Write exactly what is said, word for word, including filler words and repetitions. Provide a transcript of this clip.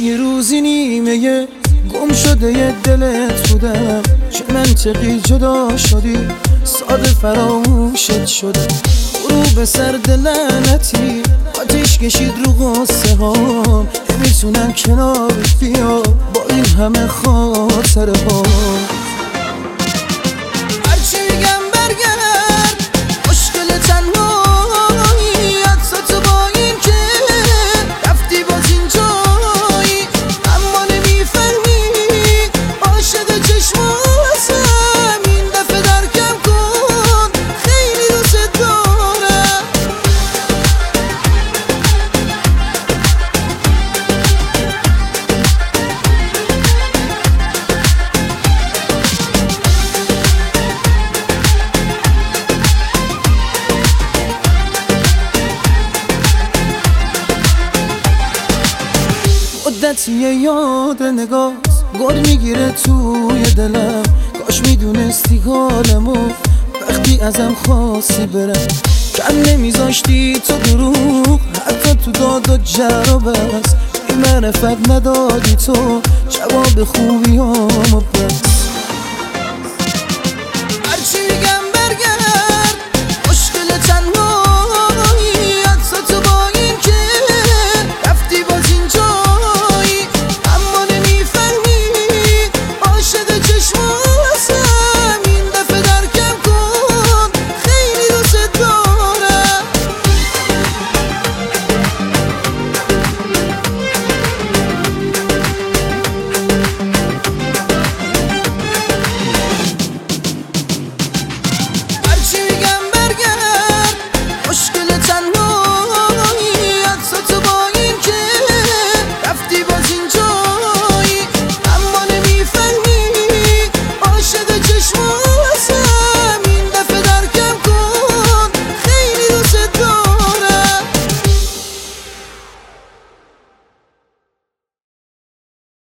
یه روزی نیمه گم شده یه دلت بودم، چه منطقی جدا شدی، ساده فراموشت شده. غروب سرد لعنتی آتیش کشید رو قصه هام، نمیتونم کنارت بیا با این همه خاطره ها. هرچی میگم برگرد مشکل تنهایی، عطسات با این که رفتی باز اینجایی، اما نمیفهمی عاشق چشماتم. این دفعه درکم کن خیلی دوست دارم. مدتیه یاد نگاه گل میگیره توی دلم، کاش میدونستی حالمو وقتی ازم خواستی برم. کم نمیذاشتی تو دروغ حتی تو داد و جرا بس، بی معرفت ندادی تو جواب خوبیامو بس.